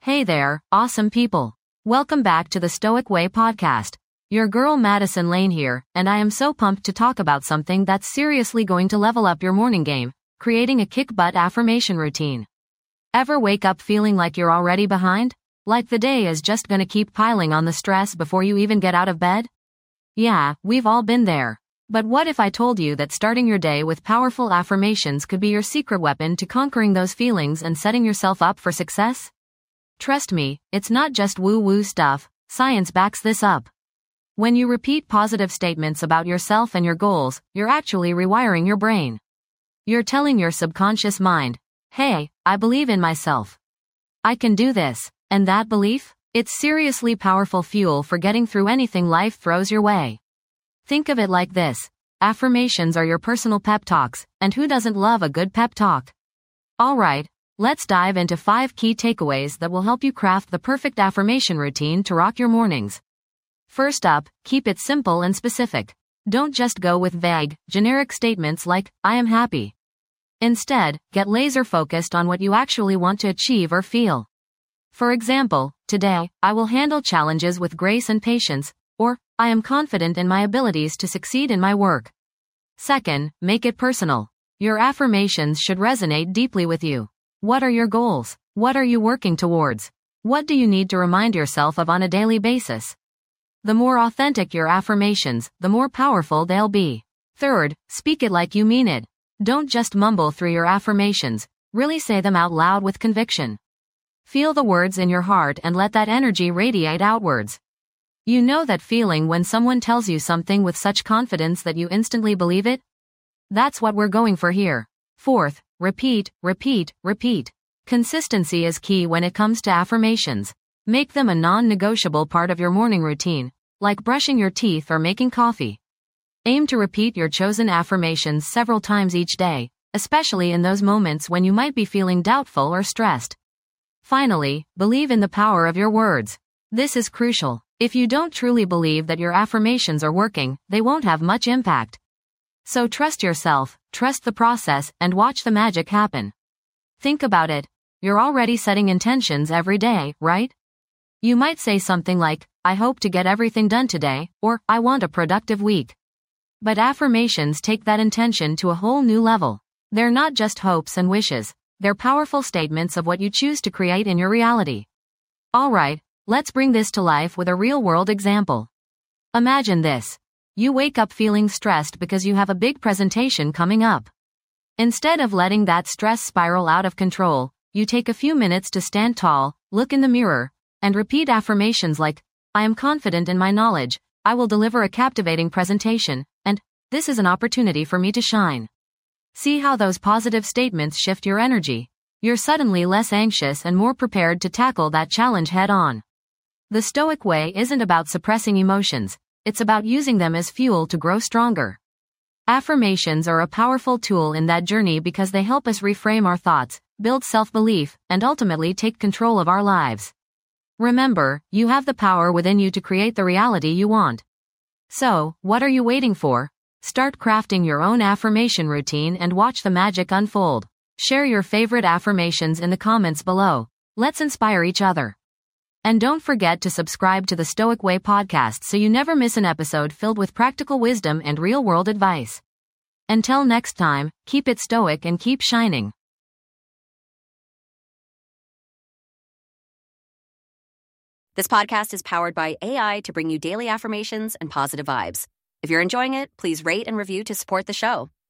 Hey there, awesome people. Welcome back to the Stoic Way podcast. Your girl Madison Lane here, and I am so pumped to talk about something that's seriously going to level up your morning game, creating a kick-butt affirmation routine. Ever wake up feeling like you're already behind? Like the day is just gonna keep piling on the stress before you even get out of bed? Yeah, we've all been there. But what if I told you that starting your day with powerful affirmations could be your secret weapon to conquering those feelings and setting yourself up for success? Trust me, it's not just woo-woo stuff, science backs this up. When you repeat positive statements about yourself and your goals, you're actually rewiring your brain. You're telling your subconscious mind, hey, I believe in myself. I can do this, and that belief? It's seriously powerful fuel for getting through anything life throws your way. Think of it like this. Affirmations are your personal pep talks, and who doesn't love a good pep talk? Alright, let's dive into 5 key takeaways that will help you craft the perfect affirmation routine to rock your mornings. First up, keep it simple and specific. Don't just go with vague, generic statements like, I am happy. Instead, get laser focused on what you actually want to achieve or feel. For example, today, I will handle challenges with grace and patience, or, I am confident in my abilities to succeed in my work. Second, make it personal. Your affirmations should resonate deeply with you. What are your goals? What are you working towards? What do you need to remind yourself of on a daily basis? The more authentic your affirmations, the more powerful they'll be. Third, speak it like you mean it. Don't just mumble through your affirmations, really say them out loud with conviction. Feel the words in your heart and let that energy radiate outwards. You know that feeling when someone tells you something with such confidence that you instantly believe it? That's what we're going for here. Fourth, repeat, repeat, repeat. Consistency is key when it comes to affirmations. Make them a non-negotiable part of your morning routine, like brushing your teeth or making coffee. Aim to repeat your chosen affirmations several times each day, especially in those moments when you might be feeling doubtful or stressed. Finally, believe in the power of your words. This is crucial. If you don't truly believe that your affirmations are working, they won't have much impact. So trust yourself, trust the process, and watch the magic happen. Think about it. You're already setting intentions every day, right? You might say something like, I hope to get everything done today, or I want a productive week. But affirmations take that intention to a whole new level. They're not just hopes and wishes. They're powerful statements of what you choose to create in your reality. Alright, let's bring this to life with a real-world example. Imagine this. You wake up feeling stressed because you have a big presentation coming up. Instead of letting that stress spiral out of control, you take a few minutes to stand tall, look in the mirror, and repeat affirmations like, I am confident in my knowledge, I will deliver a captivating presentation, and, this is an opportunity for me to shine. See how those positive statements shift your energy. You're suddenly less anxious and more prepared to tackle that challenge head on. The Stoic Way isn't about suppressing emotions, it's about using them as fuel to grow stronger. Affirmations are a powerful tool in that journey because they help us reframe our thoughts, build self-belief, and ultimately take control of our lives. Remember, you have the power within you to create the reality you want. So, what are you waiting for? Start crafting your own affirmation routine and watch the magic unfold. Share your favorite affirmations in the comments below. Let's inspire each other. And don't forget to subscribe to the Stoic Way podcast so you never miss an episode filled with practical wisdom and real-world advice. Until next time, keep it stoic and keep shining. This podcast is powered by AI to bring you daily affirmations and positive vibes. If you're enjoying it, please rate and review to support the show.